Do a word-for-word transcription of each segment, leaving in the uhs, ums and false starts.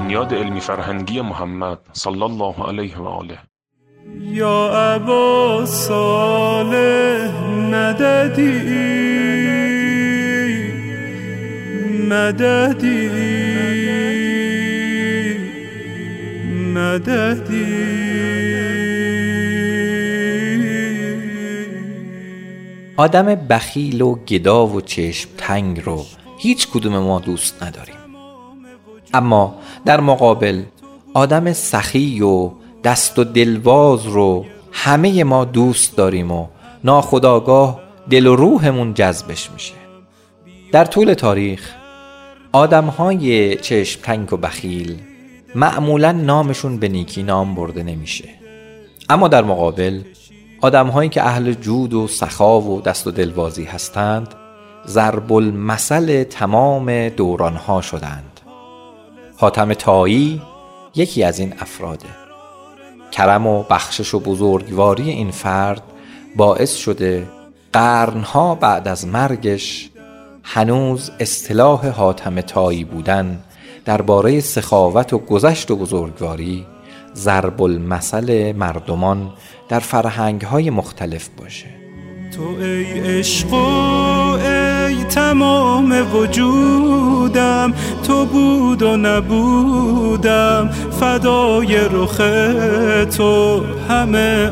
بنیاد علمی فرهنگی محمد صلی الله علیه و آله. یا ابا صالح مددی مددی مددی. آدم بخیل و گدا و چشم تنگ رو هیچ کدوم ما دوست نداریم، اما در مقابل آدم سخی و دست و دلواز رو همه ما دوست داریم و ناخودآگاه دل و روحمون جذبش میشه. در طول تاریخ آدم‌های چشم تنگ و بخیل معمولاً نامشون به نیکی نام برده نمیشه، اما در مقابل آدم‌هایی که اهل جود و سخا و دست و دلوازی هستند ضرب المثل تمام دوران‌ها شدند. حاتم طایی یکی از این افراده. کرم و بخشش و بزرگواری این فرد باعث شده قرنها بعد از مرگش هنوز اصطلاح حاتم طایی بودن درباره سخاوت و گذشت و بزرگواری ضرب المثل مردمان در فرهنگ‌های مختلف باشه. تو ای عشق و ای تمام وجودم، تو بود و نبودم فدای رخ تو همه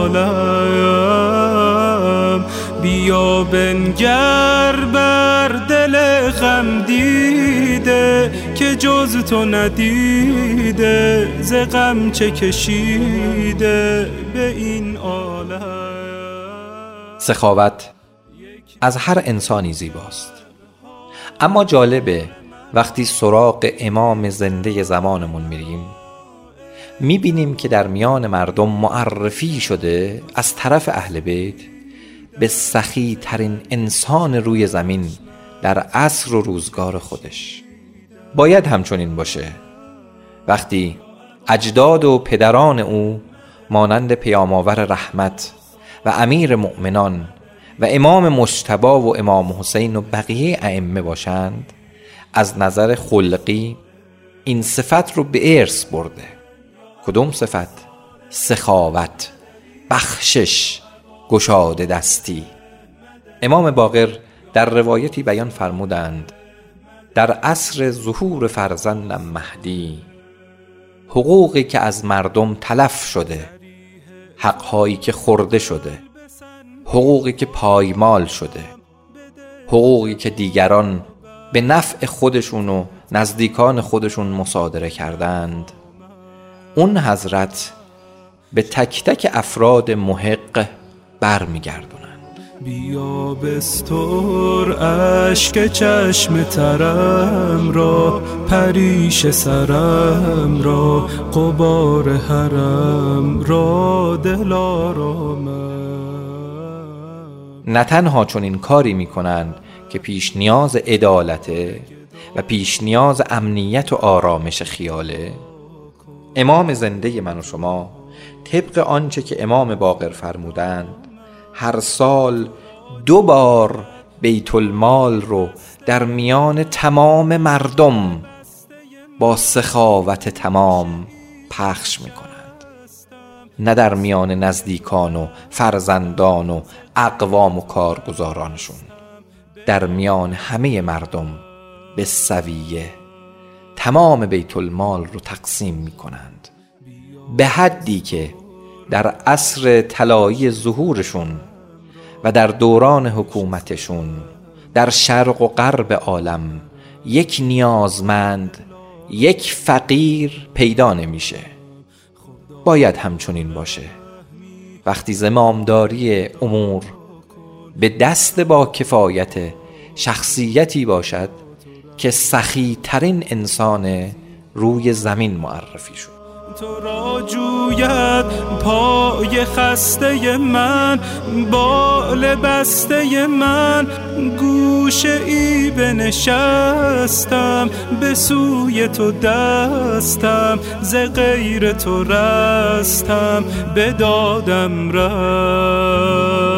عالم. بیا بنگر بر دل غم دیده که جز تو ندیده ز غم چه کشیده به این عالم. سخاوت از هر انسانی زیباست، اما جالبه وقتی سراغ امام زنده زمانمون میریم میبینیم که در میان مردم معرفی شده از طرف اهل بیت به سخی ترین انسان روی زمین در عصر و روزگار خودش. باید همچنین باشه. وقتی اجداد و پدران او مانند پیام‌آور رحمت و امیر مؤمنان و امام مجتبی و امام حسین و بقیه ائمه باشند، از نظر خلقی این صفت رو به ارث برده. کدوم صفت؟ سخاوت، بخشش، گشاده دستی. امام باقر در روایتی بیان فرمودند در عصر ظهور فرزندم مهدی حقوقی که از مردم تلف شده، حقهایی که خورده شده، حقوقی که پایمال شده، حقوقی که دیگران به نفع خودشون و نزدیکان خودشون مصادره کردند، اون حضرت به تک تک افراد محق برمیگردونند. بیا بستر اشک چشم ترم را، پریش سرم را، غبار حرم را، دلارامم. نه تنها چون این کاری میکنند که پیش نیاز عدالته و پیش نیاز امنیت و آرامش خیاله، امام زنده من و شما طبق آنچه که امام باقر فرمودند هر سال دو بار بیت المال رو در میان تمام مردم با سخاوت تمام پخش میکنند، نه در میان نزدیکان و فرزندان و اقوام و کارگزارانشون، در میان همه مردم به سویه تمام بیت المال رو تقسیم میکنند، به حدی که در عصر طلایی ظهورشون و در دوران حکومتشون در شرق و غرب عالم یک نیازمند، یک فقیر پیدا نمیشه. باید همچنین باشه. وقتی زمامداری امور به دست با کفایت شخصیتی باشد که سخی ترین انسان روی زمین معرفی شد. تو را جوید پای خسته من، بال بسته من، گوشه ای بنشستم، به سوی تو دستم، ز غیر تو رستم، به دادم رست.